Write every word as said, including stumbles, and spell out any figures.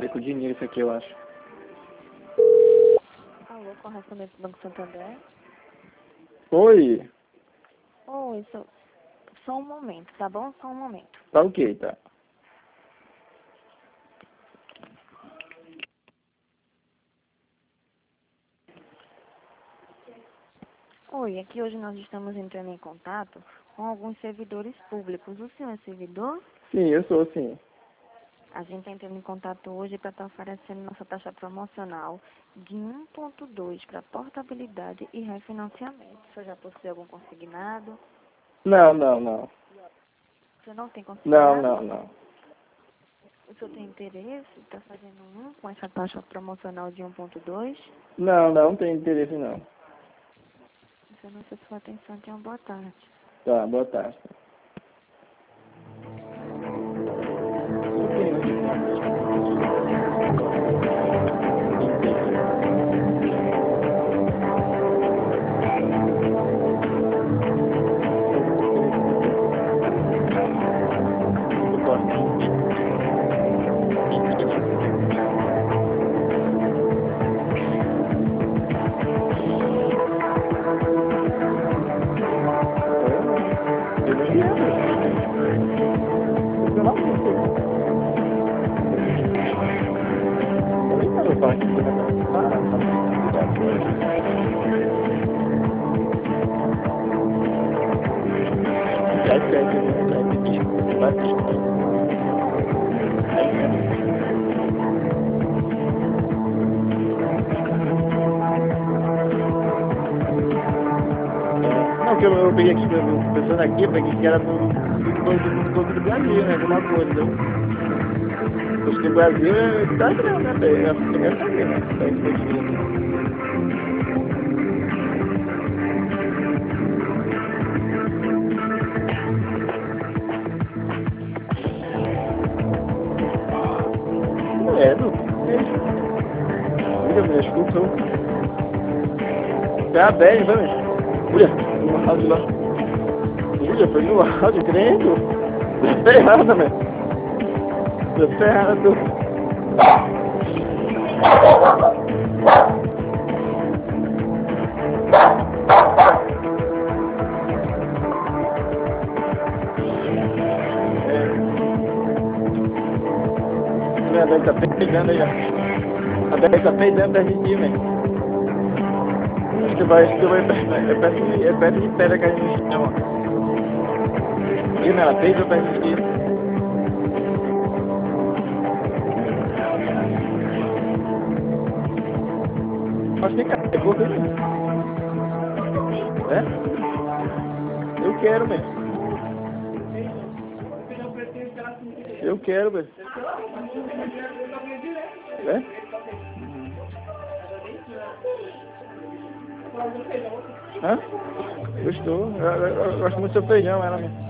ver com o dinheiro isso aqui, eu acho. Alô, correspondente do Banco Santander? Oi. Oi, só, só um momento, tá bom? Só um momento. Tá ok, tá. Oi, aqui hoje nós estamos entrando em contato com alguns servidores públicos. O senhor é servidor? Sim, eu sou sim. A gente está entrando em contato hoje para estar oferecendo nossa taxa promocional de um ponto dois para portabilidade e refinanciamento. O senhor já possui algum consignado? Não, não, não. O senhor não tem Não, consignado? não, não. O senhor tem interesse em estar fazendo um com essa taxa promocional de um ponto dois? Não, não, não tenho interesse não. Agradeço a sua atenção. Tenha uma boa tarde. Tá, boa tarde. Não, que eu, eu peguei aqui, eu, pensando aqui, eu peguei que era do, do, do, do Banco do Brasil, né? Alguma coisa, né? Acho que o Brasil é. Tá não, né? É a primeira vez, né? Tá explodindo. É, do. Olha, me escutou. Tá bem, vamos. Olha, no rádio lá. Olha, foi no rádio, crendo. Tá ferrado, né? Tá ferrado. A Beth tá peidando aí, ó. A Beth tá peidando da gente, velho. Acho que vai, acho que vai, é perto de, é perto de pedra que a gente chama. Viu, né? Ela peida pra gente. Mas tem cara, é pouco aí. É? Eu quero, velho. Eu quero, velho. É? Hã? Gostou. Eu, eu, eu gosto muito do seu feijão, ela mesmo.